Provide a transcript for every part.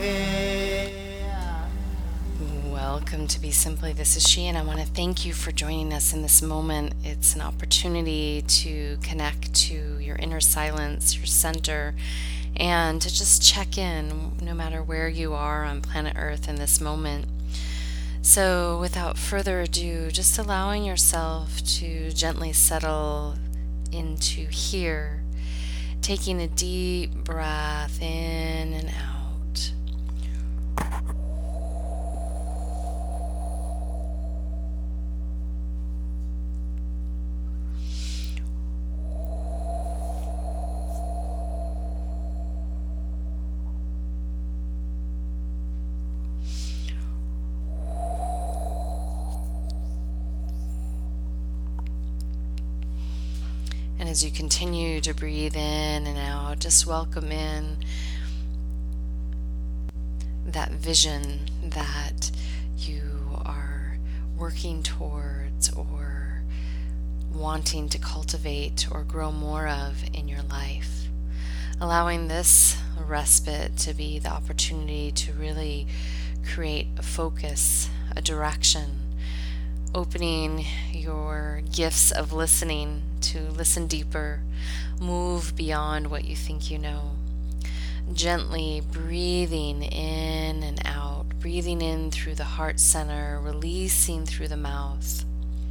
Welcome to Be Simply. This is she, and I want to thank you for joining us in this moment. It's an opportunity to connect to your inner silence, your center, and to just check in no matter where you are on planet Earth in this moment. So, without further ado, just allowing yourself to gently settle into here, taking a deep breath in and out. And as you continue to breathe in and out, just welcome in that vision that you are working towards or wanting to cultivate or grow more of in your life. Allowing this respite to be the opportunity to really create a focus, a direction, opening your gifts of listening to listen deeper, move beyond what you think you know. Gently breathing in and out, breathing in through the heart center, releasing through the mouth,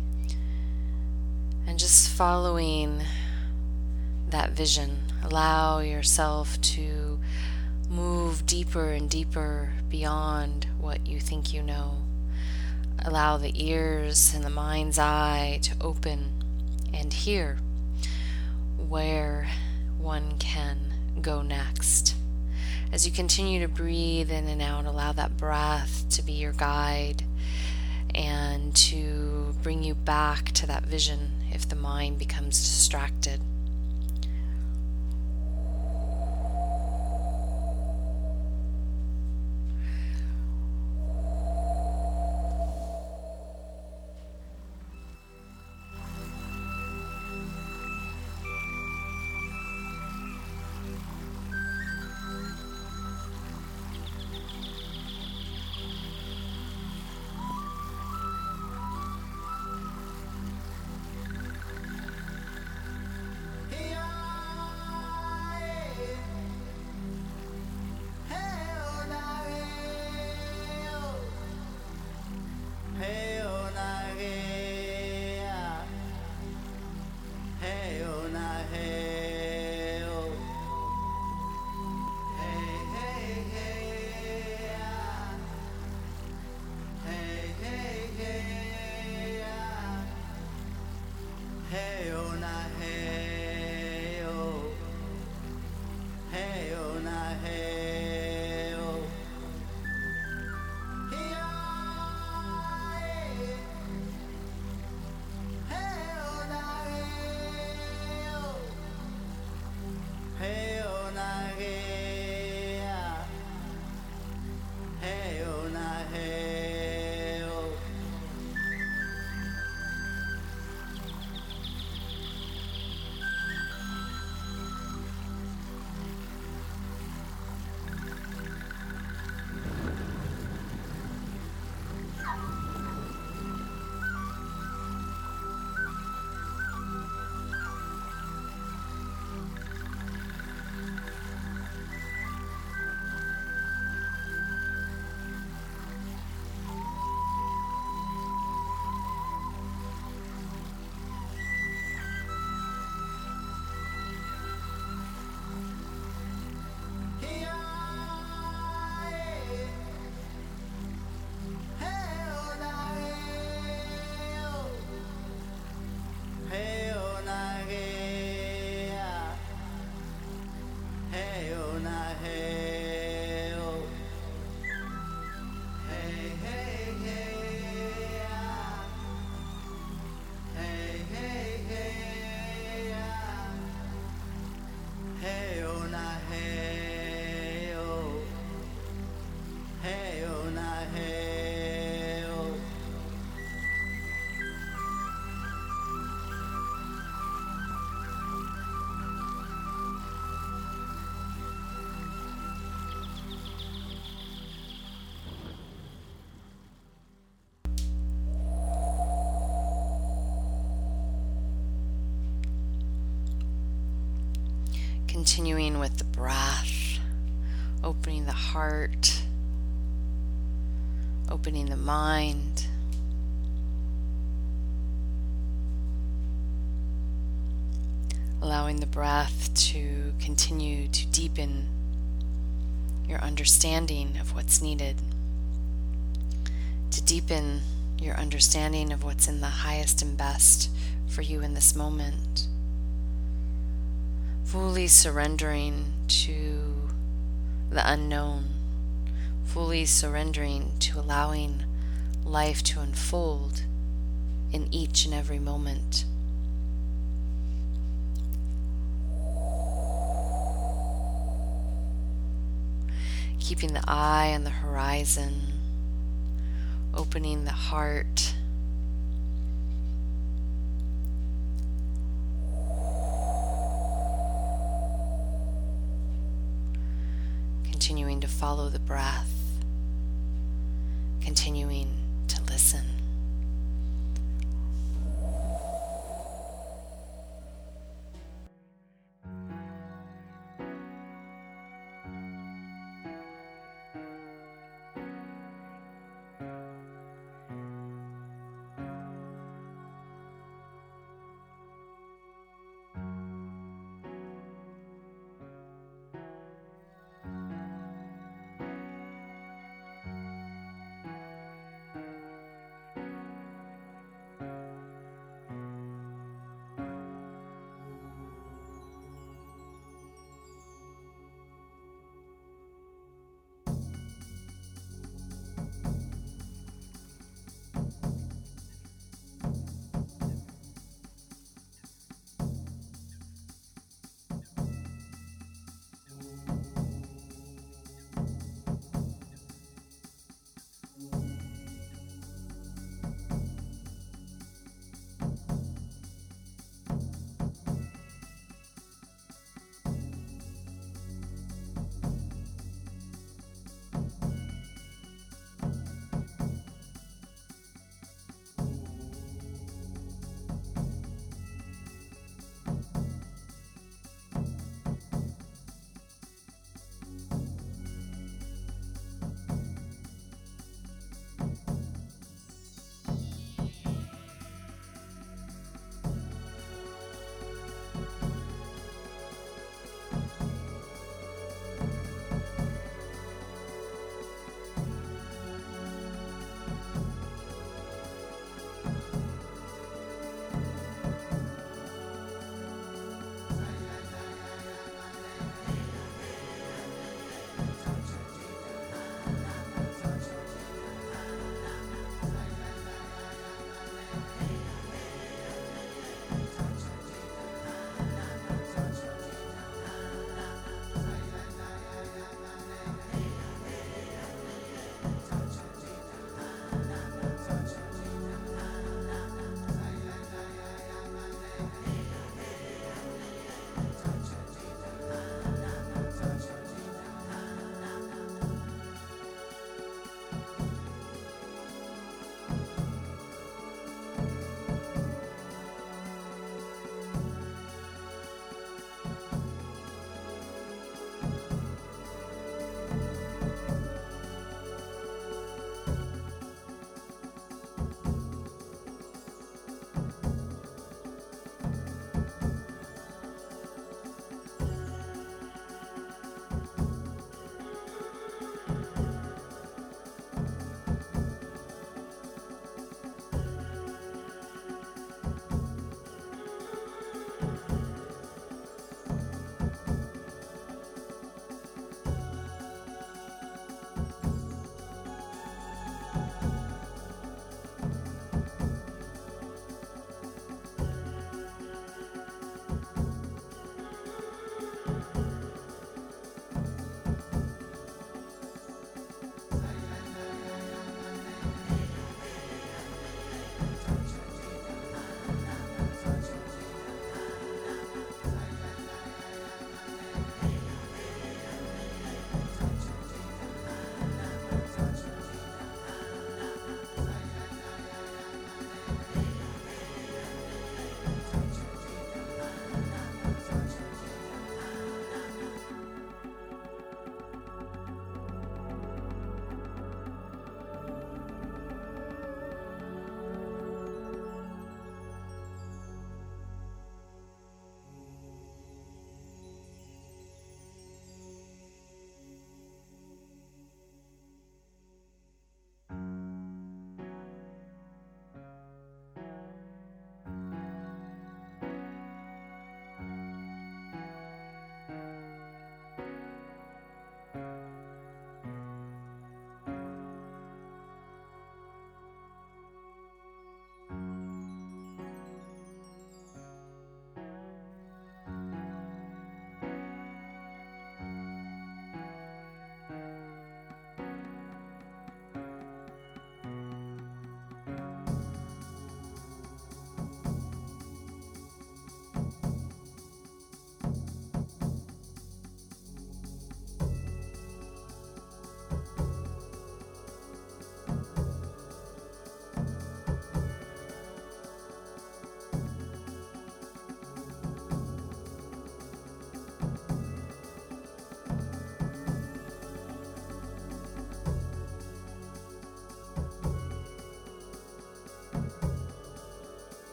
and just following that vision. Allow yourself to move deeper and deeper beyond what you think you know. Allow the ears and the mind's eye to open and hear where one can go next. As you continue to breathe in and out, allow that breath to be your guide and to bring you back to that vision if the mind becomes distracted. continuing with the breath, opening the heart, opening the mind. Allowing the breath to continue to deepen your understanding of what's needed, to deepen your understanding of what's in the highest and best for you in this moment. Fully surrendering to the unknown, fully surrendering to allowing life to unfold in each and every moment. Keeping the eye on the horizon, opening the heart, continuing to follow the breath, continuing to listen.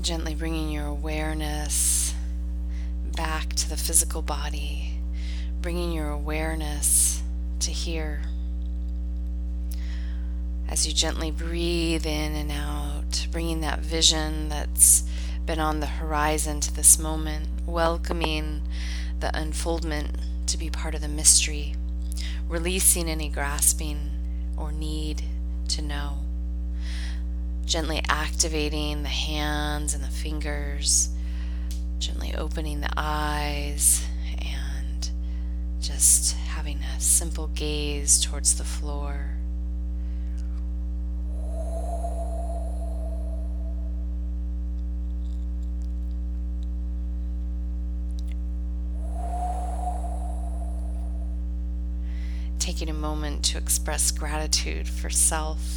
Gently bringing your awareness back to the physical body, bringing your awareness to here. As you gently breathe in and out, bringing that vision that's been on the horizon to this moment, welcoming the unfoldment to be part of the mystery, releasing any grasping or need to know. Gently activating the hands and the fingers, gently opening the eyes, and just having a simple gaze towards the floor. Taking a moment to express gratitude for self.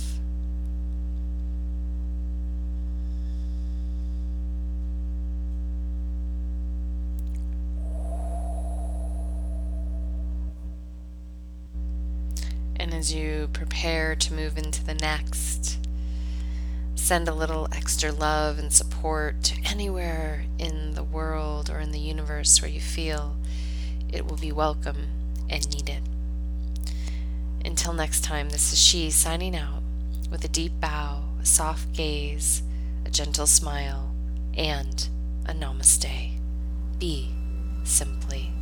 And as you prepare to move into the next, send a little extra love and support to anywhere in the world or in the universe where you feel it will be welcome and needed. Until next time, this is She signing out with a deep bow, a soft gaze, a gentle smile, and a namaste. Be simply.